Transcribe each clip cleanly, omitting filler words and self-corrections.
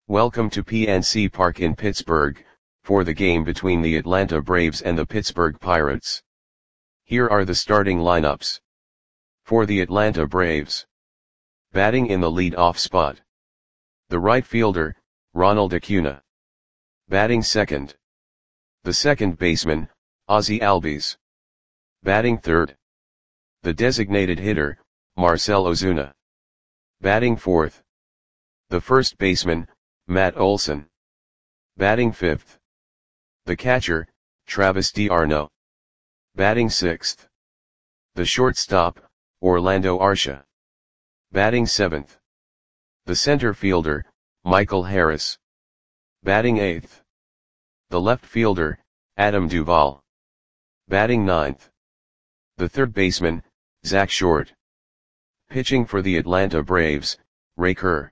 Welcome to PNC Park in Pittsburgh, for the game between the Atlanta Braves and the Pittsburgh Pirates. Here are the starting lineups. For the Atlanta Braves. Batting in the lead-off spot. The right fielder, Ronald Acuna. Batting second. The second baseman, Ozzie Albies. Batting third. The designated hitter, Marcell Ozuna. Batting fourth. The first baseman, Matt Olson. Batting fifth. The catcher, Travis d'Arnaud. Batting sixth. The shortstop, Orlando Arcia. Batting seventh. The center fielder, Michael Harris. Batting eighth. The left fielder, Adam Duvall. Batting ninth. The third baseman, Zach Short. Pitching for the Atlanta Braves, Ray Kerr.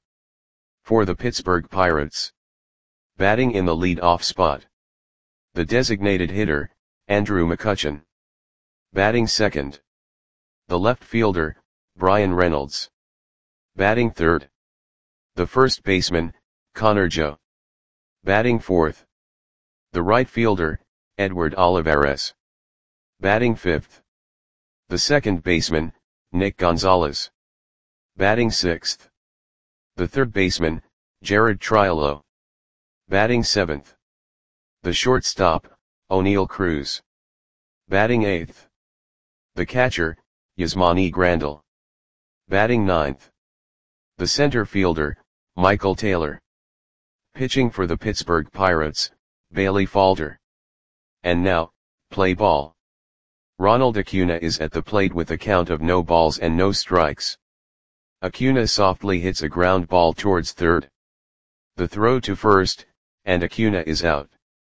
For the Pittsburgh Pirates. Batting in the lead-off spot. The designated hitter, Andrew McCutchen. Batting second. The left fielder, Bryan Reynolds. Batting third. The first baseman, Connor Joe. Batting fourth. The right fielder, Edward Olivares. Batting fifth. The second baseman, Nick Gonzalez. Batting sixth. The third baseman, Jared Triolo. Batting seventh. The shortstop, Oneil Cruz. Batting eighth. The catcher, Yasmani Grandal. Batting ninth. The center fielder, Michael Taylor. Pitching for the Pittsburgh Pirates, Bailey Falter. And now, play ball. Ronald Acuna is at the plate with a count of no balls and no strikes. Acuna softly hits a ground ball towards third. The throw to first, and Acuna is out.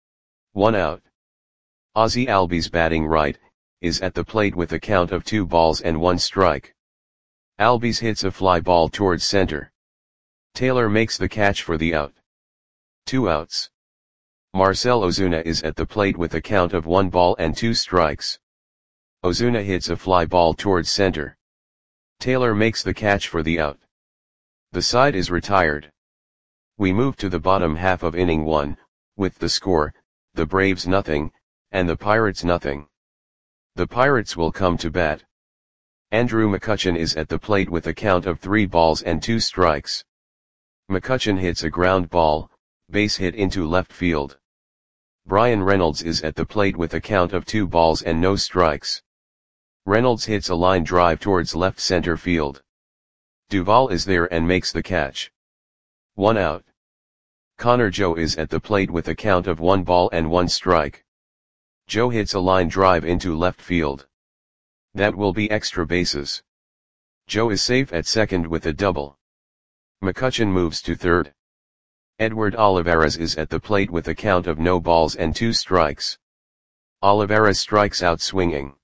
1 out. Ozzie Albies batting right, is at the plate with a count of 2 balls and 1 strike. Albies hits a fly ball towards center. Taylor makes the catch for the out. 2 outs. Marcell Ozuna is at the plate with a count of 1 ball and 2 strikes. Ozuna hits a fly ball towards center. Taylor makes the catch for the out. The side is retired. We move to the bottom half of inning 1, with the score, the Braves nothing, and the Pirates nothing. The Pirates will come to bat. Andrew McCutchen is at the plate with a count of 3 balls and 2 strikes. McCutchen hits a ground ball, base hit into left field. Bryan Reynolds is at the plate with a count of 2 balls and no strikes. Reynolds hits a line drive towards left center field. Duvall is there and makes the catch. 1 out. Connor Joe is at the plate with a count of 1 ball and 1 strike. Joe hits a line drive into left field. That will be extra bases. Joe is safe at second with a double. McCutchen moves to third. Edward Olivares is at the plate with a count of no balls and 2 strikes. Olivares strikes out swinging.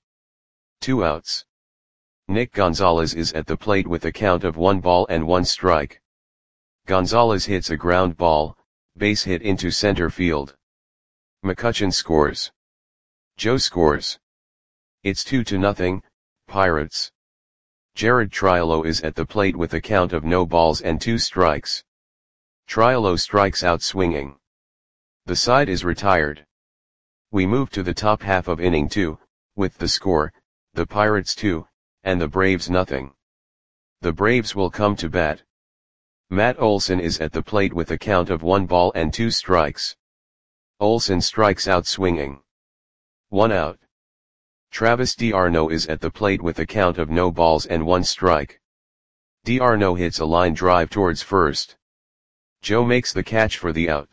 2 outs. Nick Gonzalez is at the plate with a count of 1 ball and 1 strike. Gonzalez hits a ground ball, base hit into center field. McCutchen scores. Joe scores. It's 2-0, Pirates. Jared Triolo is at the plate with a count of no balls and 2 strikes. Triolo strikes out swinging. The side is retired. We move to the top half of inning 2, with the score, the Pirates 2, and the Braves nothing. The Braves will come to bat. Matt Olson is at the plate with a count of 1 ball and 2 strikes. Olson strikes out swinging. 1 out. Travis d'Arnaud is at the plate with a count of no balls and 1 strike. d'Arnaud hits a line drive towards first. Joe makes the catch for the out.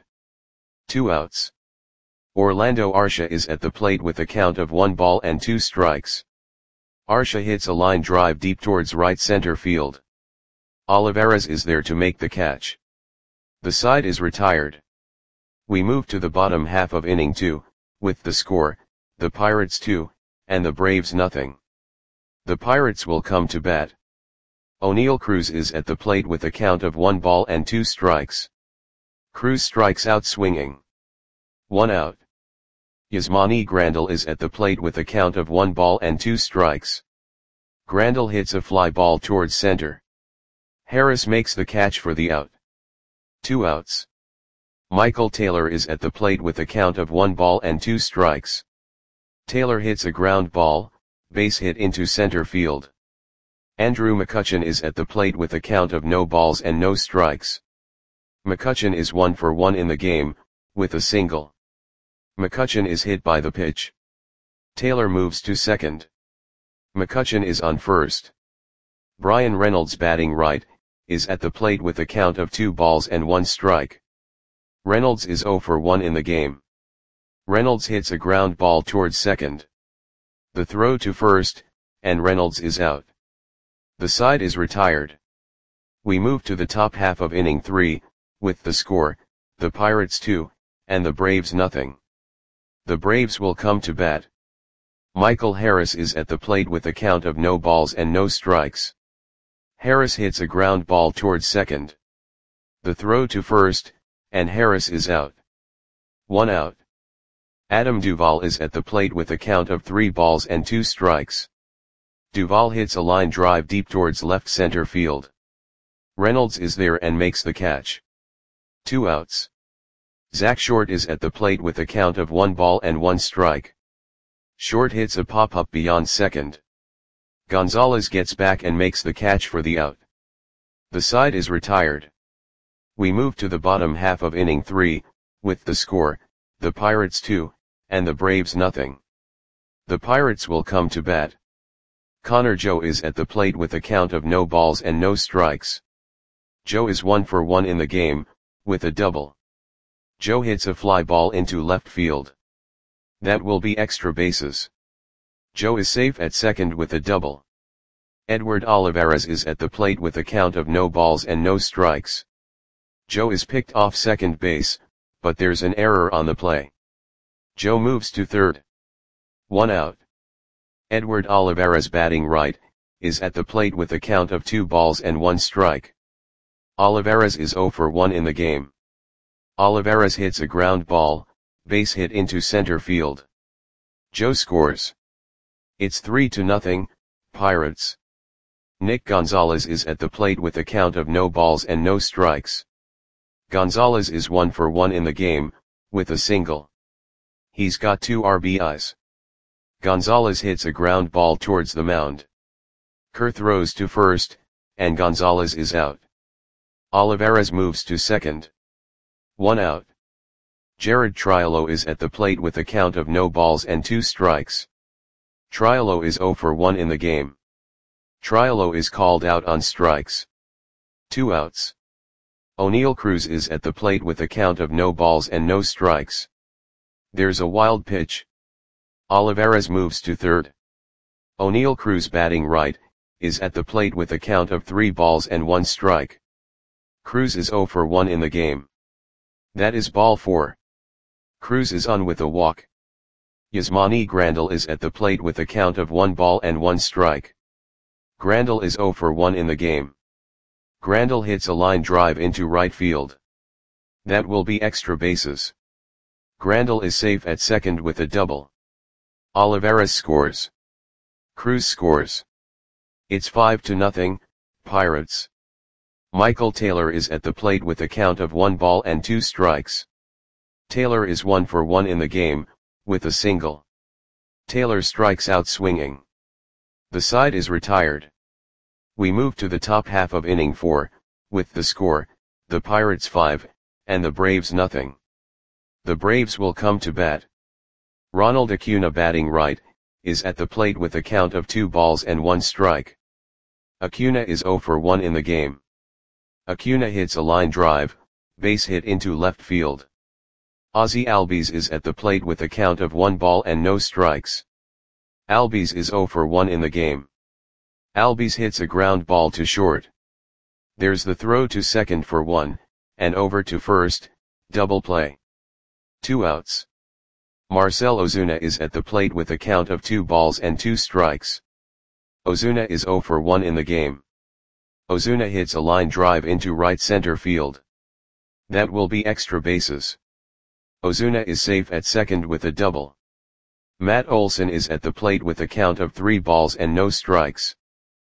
2 outs. Orlando Arcia is at the plate with a count of 1 ball and 2 strikes. Arcia hits a line drive deep towards right center field. Olivares is there to make the catch. The side is retired. We move to the bottom half of inning 2, with the score, the Pirates 2, and the Braves nothing. The Pirates will come to bat. Oneil Cruz is at the plate with a count of 1 ball and 2 strikes. Cruz strikes out swinging. 1 out. Yasmani Grandal is at the plate with a count of 1 ball and 2 strikes. Grandal hits a fly ball towards center. Harris makes the catch for the out. 2 outs. Michael Taylor is at the plate with a count of 1 ball and 2 strikes. Taylor hits a ground ball, base hit into center field. Andrew McCutchen is at the plate with a count of no balls and no strikes. McCutchen is 1 for 1 in the game, with a single. McCutchen is hit by the pitch. Taylor moves to second. McCutchen is on first. Brian Reynolds, batting right, is at the plate with a count of 2 balls and 1 strike. Reynolds is 0 for 1 in the game. Reynolds hits a ground ball towards second. The throw to first, and Reynolds is out. The side is retired. We move to the top half of inning 3, with the score, the Pirates 2, and the Braves nothing. The Braves will come to bat. Michael Harris is at the plate with a count of no balls and no strikes. Harris hits a ground ball towards second. The throw to first, and Harris is out. 1 out. Adam Duvall is at the plate with a count of 3 balls and 2 strikes. Duvall hits a line drive deep towards left center field. Reynolds is there and makes the catch. 2 outs. Zach Short is at the plate with a count of 1 ball and 1 strike. Short hits a pop-up beyond second. Gonzalez gets back and makes the catch for the out. The side is retired. We move to the bottom half of inning 3, with the score, the Pirates 2, and the Braves nothing. The Pirates will come to bat. Connor Joe is at the plate with a count of no balls and no strikes. Joe is 1 for 1 in the game, with a double. Joe hits a fly ball into left field. That will be extra bases. Joe is safe at second with a double. Edward Olivares is at the plate with a count of no balls and no strikes. Joe is picked off second base, but there's an error on the play. Joe moves to third. 1 out. Edward Olivares, batting right, is at the plate with a count of 2 balls and 1 strike. Olivares is 0 for 1 in the game. Olivares hits a ground ball, base hit into center field. Joe scores. It's 3-0, Pirates. Nick Gonzalez is at the plate with a count of no balls and no strikes. Gonzalez is 1 for 1 in the game, with a single. He's got 2 RBIs. Gonzalez hits a ground ball towards the mound. Kerr throws to first, and Gonzalez is out. Olivares moves to second. 1 out. Jared Triolo is at the plate with a count of no balls and 2 strikes. Triolo is 0 for 1 in the game. Triolo is called out on strikes. 2 outs. O'Neal Cruz is at the plate with a count of no balls and no strikes. There's a wild pitch. Olivares moves to third. O'Neal Cruz, batting right, is at the plate with a count of 3 balls and 1 strike. Cruz is 0 for 1 in the game. That is ball 4. Cruz is on with a walk. Yasmani Grandal is at the plate with a count of 1 ball and 1 strike. Grandal is 0 for 1 in the game. Grandal hits a line drive into right field. That will be extra bases. Grandal is safe at second with a double. Olivares scores. Cruz scores. It's 5-0, Pirates. Michael Taylor is at the plate with a count of 1 ball and 2 strikes. Taylor is 1 for 1 in the game, with a single. Taylor strikes out swinging. The side is retired. We move to the top half of inning 4, with the score, the Pirates 5, and the Braves nothing. The Braves will come to bat. Ronald Acuna, batting right, is at the plate with a count of 2 balls and 1 strike. Acuna is 0 for 1 in the game. Acuna hits a line drive, base hit into left field. Ozzie Albies is at the plate with a count of 1 ball and no strikes. Albies is 0 for 1 in the game. Albies hits a ground ball to short. There's the throw to second for 1, and over to first, double play. 2 outs. Marcell Ozuna is at the plate with a count of 2 balls and 2 strikes. Ozuna is 0 for 1 in the game. Ozuna hits a line drive into right center field. That will be extra bases. Ozuna is safe at second with a double. Matt Olson is at the plate with a count of 3 balls and no strikes.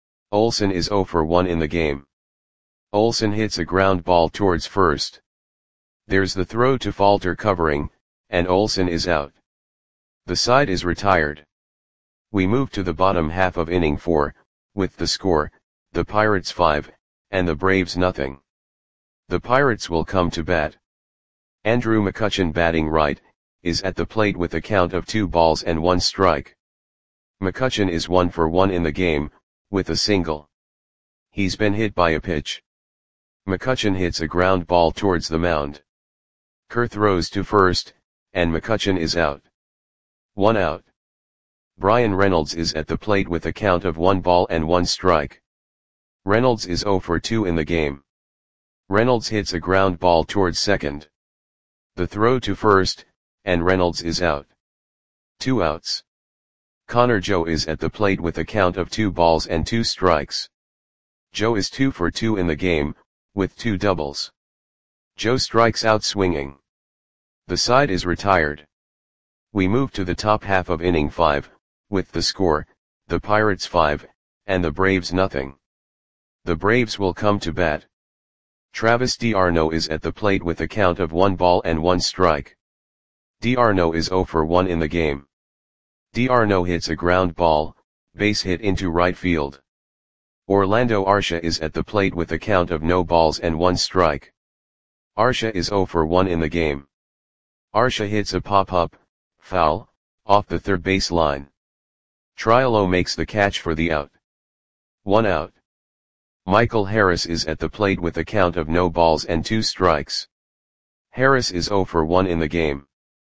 Olson is 0 for 1 in the game. Olson hits a ground ball towards first. There's the throw to Falter covering, and Olsen is out. The side is retired. We move to the bottom half of inning 4, with the score, the Pirates 5, and the Braves nothing. The Pirates will come to bat. Andrew McCutchen, batting right, is at the plate with a count of 2 balls and 1 strike. McCutchen is 1 for 1 in the game, with a single. He's been hit by a pitch. McCutchen hits a ground ball towards the mound. Kerr throws to first, and McCutchen is out. 1 out. Bryan Reynolds is at the plate with a count of 1 ball and 1 strike. Reynolds is 0 for 2 in the game. Reynolds hits a ground ball towards second. The throw to first, and Reynolds is out. 2 outs. Connor Joe is at the plate with a count of 2 balls and 2 strikes. Joe is 2 for 2 in the game, with 2 doubles. Joe strikes out swinging. The side is retired. We move to the top half of inning 5, with the score, the Pirates 5, and the Braves nothing. The Braves will come to bat. Travis d'Arnaud is at the plate with a count of 1 ball and 1 strike. d'Arnaud is 0 for 1 in the game. d'Arnaud hits a ground ball, base hit into right field. Orlando Arcia is at the plate with a count of no balls and 1 strike. Arcia is 0 for 1 in the game. Arcia hits a pop-up, foul, off the third base line. Triolo makes the catch for the out. 1 out. Michael Harris is at the plate with a count of no balls and 2 strikes. Harris is 0 for 1 in the game.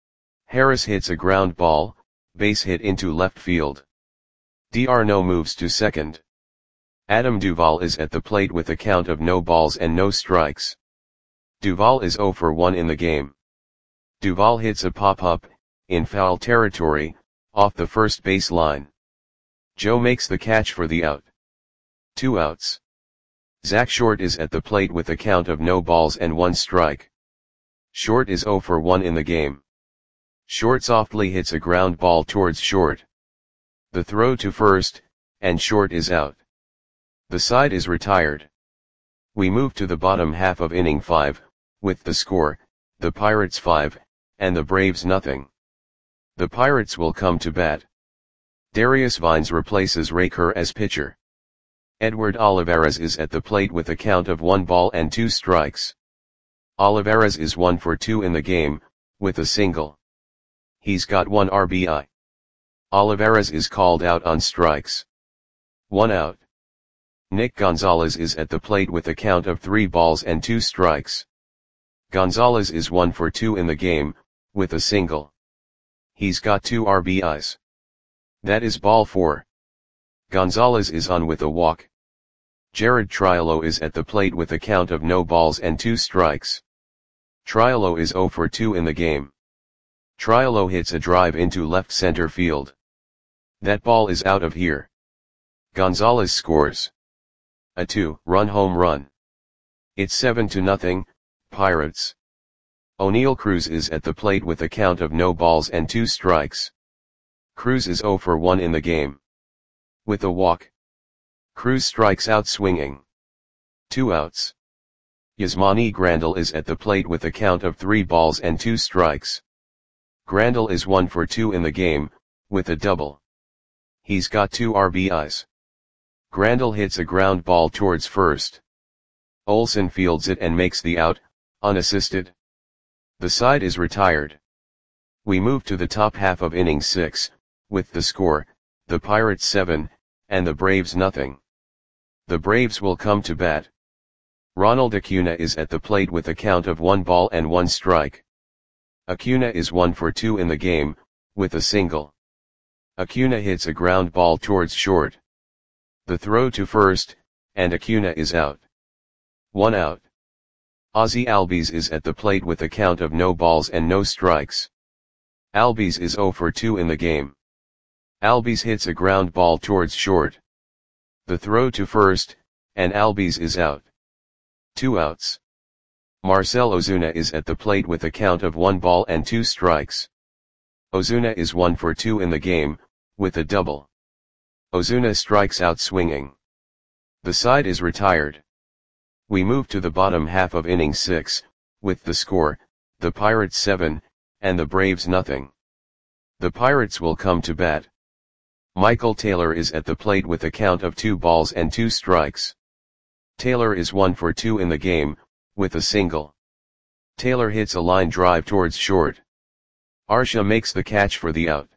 Harris hits a ground ball, base hit into left field. d'Arnaud moves to second. Adam Duvall is at the plate with a count of no balls and no strikes. Duvall is 0 for 1 in the game. Duvall hits a pop-up, in foul territory, off the first base line. Joe makes the catch for the out. 2 outs. Zach Short is at the plate with a count of no balls and 1 strike. Short is 0 for 1 in the game. Short softly hits a ground ball towards short. The throw to first, and Short is out. The side is retired. We move to the bottom half of inning 5, with the score, the Pirates 5, and the Braves nothing. The Pirates will come to bat. Darius Vines replaces Ray Kerr as pitcher. Edward Olivares is at the plate with a count of 1 ball and 2 strikes. Olivares is 1 for 2 in the game, with a single. He's got 1 RBI. Olivares is called out on strikes. 1 out. Nick Gonzalez is at the plate with a count of 3 balls and 2 strikes. Gonzalez is 1 for 2 in the game, with a single. He's got 2 RBIs. That is ball 4. Gonzalez is on with a walk. Jared Triolo is at the plate with a count of no balls and 2 strikes. Triolo is 0 for 2 in the game. Triolo hits a drive into left center field. That ball is out of here. Gonzalez scores a 2-run home run. It's 7-0, Pirates. O'Neal Cruz is at the plate with a count of no balls and 2 strikes. Cruz is 0 for 1 in the game. With a walk. Cruz strikes out swinging. 2 outs. Yasmani Grandal is at the plate with a count of 3 balls and 2 strikes. Grandal is 1 for 2 in the game, with a double. He's got 2 RBIs. Grandal hits a ground ball towards first. Olsen fields it and makes the out, unassisted. The side is retired. We move to the top half of inning 6, with the score, the Pirates 7, and the Braves nothing. The Braves will come to bat. Ronald Acuna is at the plate with a count of 1 ball and 1 strike. Acuna is 1 for 2 in the game, with a single. Acuna hits a ground ball towards short. The throw to first, and Acuna is out. 1 out. Ozzie Albies is at the plate with a count of no balls and no strikes. Albies is 0 for 2 in the game. Albies hits a ground ball towards short. The throw to first, and Albies is out. 2 outs. Marcell Ozuna is at the plate with a count of 1 ball and 2 strikes. Ozuna is 1 for 2 in the game, with a double. Ozuna strikes out swinging. The side is retired. We move to the bottom half of inning 6, with the score, the Pirates 7, and the Braves nothing. The Pirates will come to bat. Michael Taylor is at the plate with a count of 2 balls and 2 strikes. Taylor is 1 for 2 in the game, with a single. Taylor hits a line drive towards short. Arcia makes the catch for the out.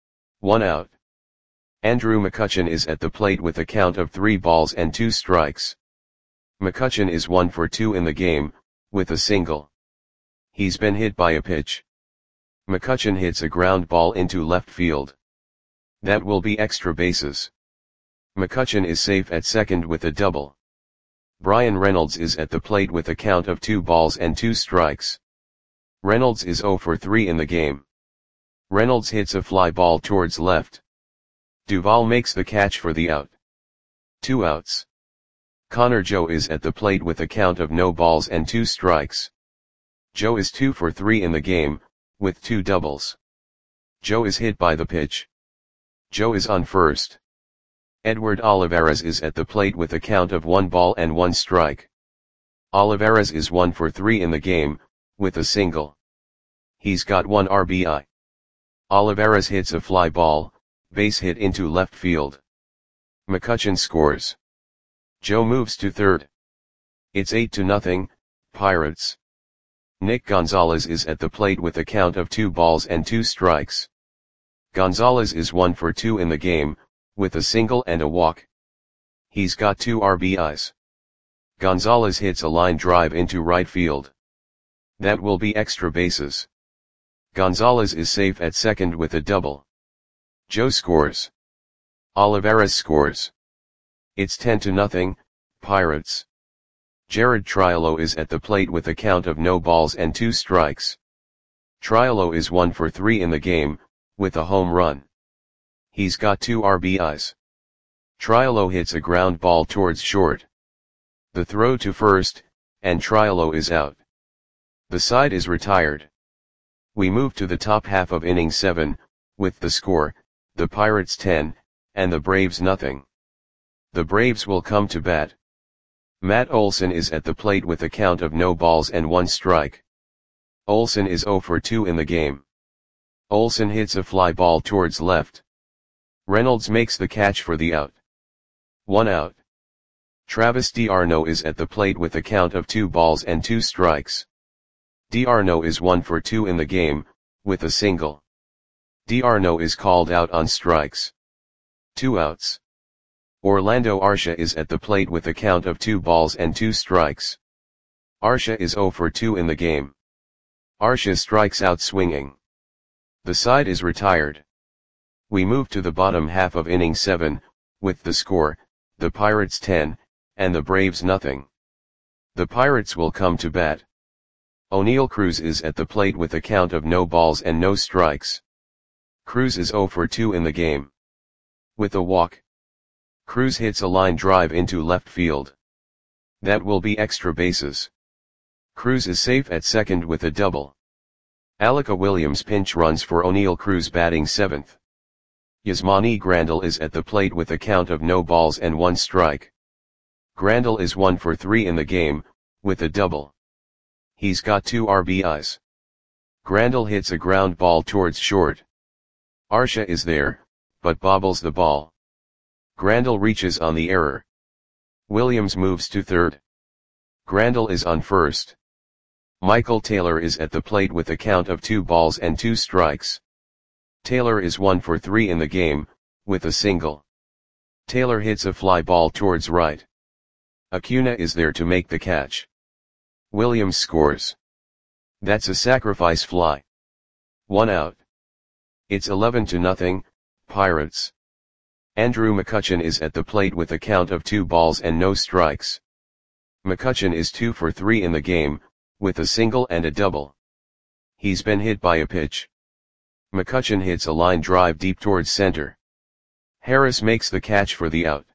1 out. Andrew McCutchen is at the plate with a count of 3 balls and 2 strikes. McCutchen is 1 for 2 in the game, with a single. He's been hit by a pitch. McCutchen hits a ground ball into left field. That will be extra bases. McCutchen is safe at second with a double. Bryan Reynolds is at the plate with a count of 2 balls and 2 strikes. Reynolds is 0 for 3 in the game. Reynolds hits a fly ball towards left. Duvall makes the catch for the out. 2 outs. Connor Joe is at the plate with a count of no balls and 2 strikes. Joe is 2 for 3 in the game, with 2 doubles. Joe is hit by the pitch. Joe is on first. Edward Olivares is at the plate with a count of 1 ball and 1 strike. Olivares is 1 for 3 in the game, with a single. He's got 1 RBI. Olivares hits a fly ball, base hit into left field. McCutchen scores. Joe moves to third. It's 8-0, Pirates. Nick Gonzalez is at the plate with a count of 2 balls and 2 strikes. Gonzalez is 1 for 2 in the game, with a single and a walk. He's got 2 RBIs. Gonzalez hits a line drive into right field. That will be extra bases. Gonzalez is safe at second with a double. Joe scores. Olivares scores. It's 10-0, Pirates. Jared Triolo is at the plate with a count of no balls and 2 strikes. Triolo is 1 for 3 in the game, with a home run. He's got 2 RBIs. Triolo hits a ground ball towards short. The throw to first, and Triolo is out. The side is retired. We move to the top half of inning 7, with the score, the Pirates 10, and the Braves nothing. The Braves will come to bat. Matt Olson is at the plate with a count of no balls and 1 strike. Olson is 0 for 2 in the game. Olson hits a fly ball towards left. Reynolds makes the catch for the out. 1 out. Travis d'Arnaud is at the plate with a count of 2 balls and 2 strikes. d'Arnaud is 1 for 2 in the game, with a single. d'Arnaud is called out on strikes. 2 outs. Orlando Arcia is at the plate with a count of 2 balls and 2 strikes. Arcia is 0 for 2 in the game. Arcia strikes out swinging. The side is retired. We move to the bottom half of inning 7, with the score, the Pirates 10, and the Braves nothing. The Pirates will come to bat. O'Neal Cruz is at the plate with a count of no balls and no strikes. Cruz is 0 for 2 in the game. With a walk. Cruz hits a line drive into left field. That will be extra bases. Cruz is safe at second with a double. Alika Williams pinch runs for O'Neal Cruz batting 7th. Yasmani Grandal is at the plate with a count of no balls and 1 strike. Grandal is 1 for 3 in the game, with a double. He's got 2 RBIs. Grandal hits a ground ball towards short. Arcia is there, but bobbles the ball. Grandal reaches on the error. Williams moves to third. Grandal is on first. Michael Taylor is at the plate with a count of 2 balls and 2 strikes. Taylor is 1 for 3 in the game, with a single. Taylor hits a fly ball towards right. Acuna is there to make the catch. Williams scores. That's a sacrifice fly. 1 out. It's 11-0, Pirates. Andrew McCutchen is at the plate with a count of 2 balls and no strikes. McCutchen is 2 for 3 in the game, with a single and a double. He's been hit by a pitch. McCutchen hits a line drive deep towards center. Harris makes the catch for the out.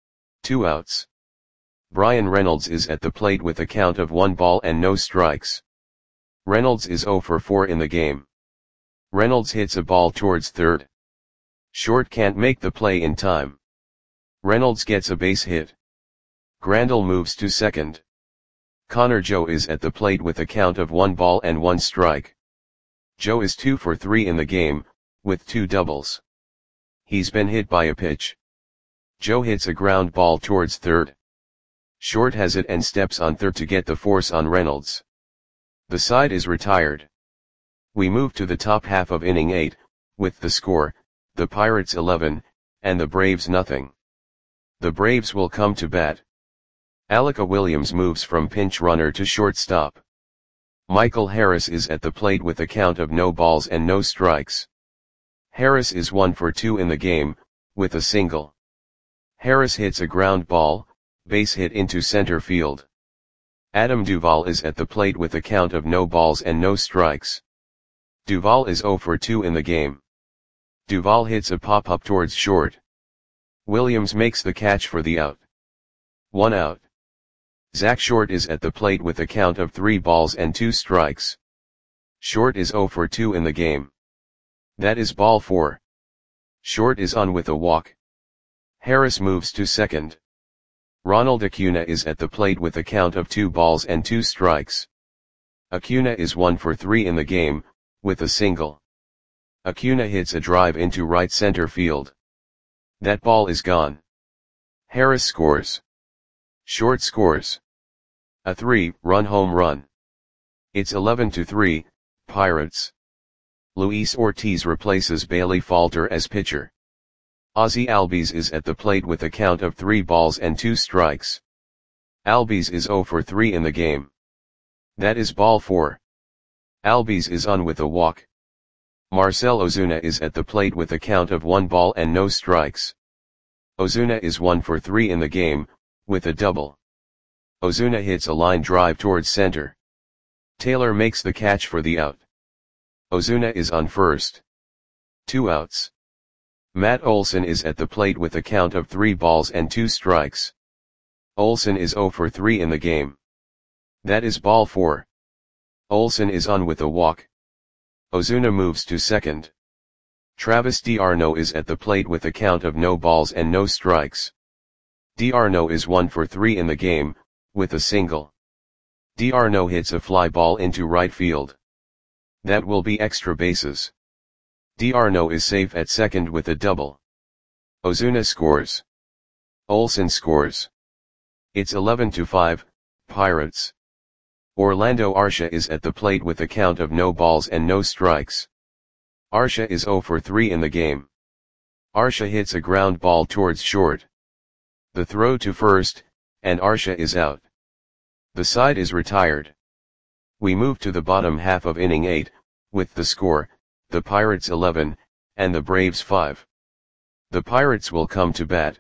2 outs. Bryan Reynolds is at the plate with a count of 1 ball and no strikes. Reynolds is 0 for 4 in the game. Reynolds hits a ball towards third. Short can't make the play in time. Reynolds gets a base hit. Grandal moves to second. Connor Joe is at the plate with a count of 1 ball and 1 strike. Joe is 2 for 3 in the game, with 2 doubles. He's been hit by a pitch. Joe hits a ground ball towards third. Short has it and steps on third to get the force on Reynolds. The side is retired. We move to the top half of inning 8, with the score, the Pirates 11, and the Braves nothing. The Braves will come to bat. Alika Williams moves from pinch runner to shortstop. Michael Harris is at the plate with a count of no balls and no strikes. Harris is 1 for 2 in the game, with a single. Harris hits a ground ball, base hit into center field. Adam Duvall is at the plate with a count of no balls and no strikes. Duvall is 0 for 2 in the game. Duvall hits a pop-up towards short. Williams makes the catch for the out. 1 out. Zach Short is at the plate with a count of 3 balls and 2 strikes. Short is 0 for 2 in the game. That is ball 4. Short is on with a walk. Harris moves to second. Ronald Acuna is at the plate with a count of 2 balls and 2 strikes. Acuna is 1 for 3 in the game, with a single. Acuna hits a drive into right center field. That ball is gone. Harris scores. Short scores. A 3-run home run. It's 11-3, Pirates. Luis Ortiz replaces Bailey Falter as pitcher. Ozzie Albies is at the plate with a count of 3 balls and 2 strikes. Albies is 0 for 3 in the game. That is ball 4. Albies is on with a walk. Marcell Ozuna is at the plate with a count of 1 ball and no strikes. Ozuna is 1 for 3 in the game, with a double. Ozuna hits a line drive towards center. Taylor makes the catch for the out. Ozuna is on first. 2 outs. Matt Olson is at the plate with a count of 3 balls and 2 strikes. Olson is 0 for 3 in the game. That is ball 4. Olson is on with a walk. Ozuna moves to second. Travis d'Arnaud is at the plate with a count of no balls and no strikes. d'Arnaud is 1 for 3 in the game, with a single. d'Arnaud hits a fly ball into right field. That will be extra bases. d'Arnaud is safe at second with a double. Ozuna scores. Olson scores. It's 11-5, Pirates. Orlando Arcia is at the plate with a count of no balls and no strikes. Arcia is 0 for 3 in the game. Arcia hits a ground ball towards short. The throw to first, and Arcia is out. The side is retired. We move to the bottom half of inning 8, with the score, the Pirates 11, and the Braves 5. The Pirates will come to bat.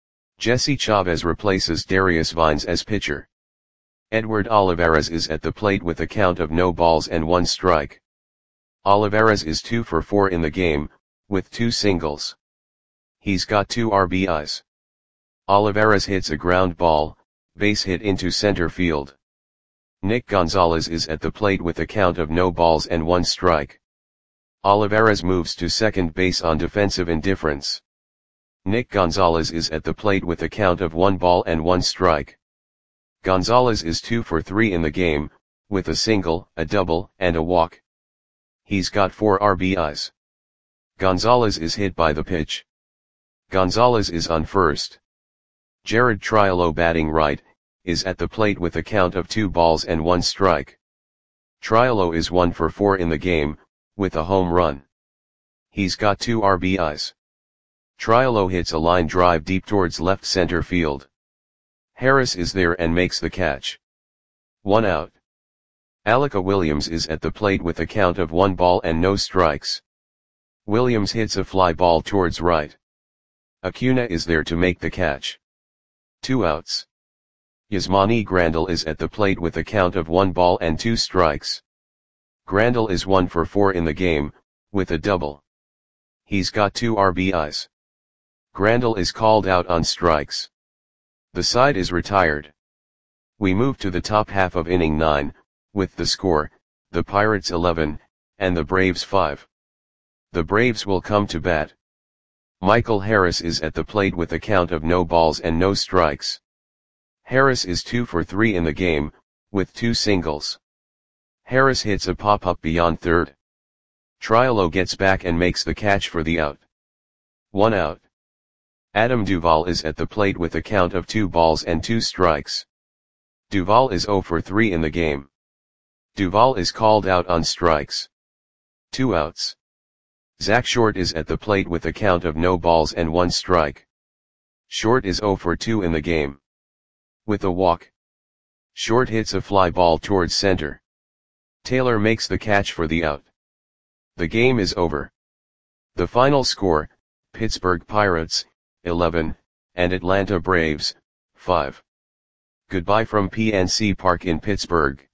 Jesse Chavez replaces Darius Vines as pitcher. Edward Olivares is at the plate with a count of no balls and 1 strike. Olivares is 2 for 4 in the game, with 2 singles. He's got 2 RBIs. Olivares hits a ground ball, base hit into center field. Nick Gonzalez is at the plate with a count of no balls and 1 strike. Olivares moves to second base on defensive indifference. Nick Gonzalez is at the plate with a count of 1 ball and 1 strike. Gonzalez is 2 for 3 in the game, with a single, a double, and a walk. He's got 4 RBIs. Gonzalez is hit by the pitch. Gonzalez is on first. Jared Triolo, batting right, is at the plate with a count of 2 balls and 1 strike. Triolo is 1 for 4 in the game, with a home run. He's got 2 RBIs. Triolo hits a line drive deep towards left center field. Harris is there and makes the catch. 1 out. Alika Williams is at the plate with a count of 1 ball and no strikes. Williams hits a fly ball towards right. Acuna is there to make the catch. 2 outs. Yasmani Grandal is at the plate with a count of 1 ball and 2 strikes. Grandal is 1 for 4 in the game, with a double. He's got 2 RBIs. Grandal is called out on strikes. The side is retired. We move to the top half of inning 9, with the score, the Pirates 11, and the Braves 5. The Braves will come to bat. Michael Harris is at the plate with a count of no balls and no strikes. Harris is 2 for 3 in the game, with 2 singles. Harris hits a pop-up beyond third. Triolo gets back and makes the catch for the out. 1 out. Adam Duvall is at the plate with a count of 2 balls and 2 strikes. Duvall is 0 for 3 in the game. Duvall is called out on strikes. 2 outs. Zach Short is at the plate with a count of no balls and 1 strike. Short is 0 for 2 in the game. With a walk, Short hits a fly ball towards center. Taylor makes the catch for the out. The game is over. The final score, Pittsburgh Pirates, 11, and Atlanta Braves, 5. Goodbye from PNC Park in Pittsburgh.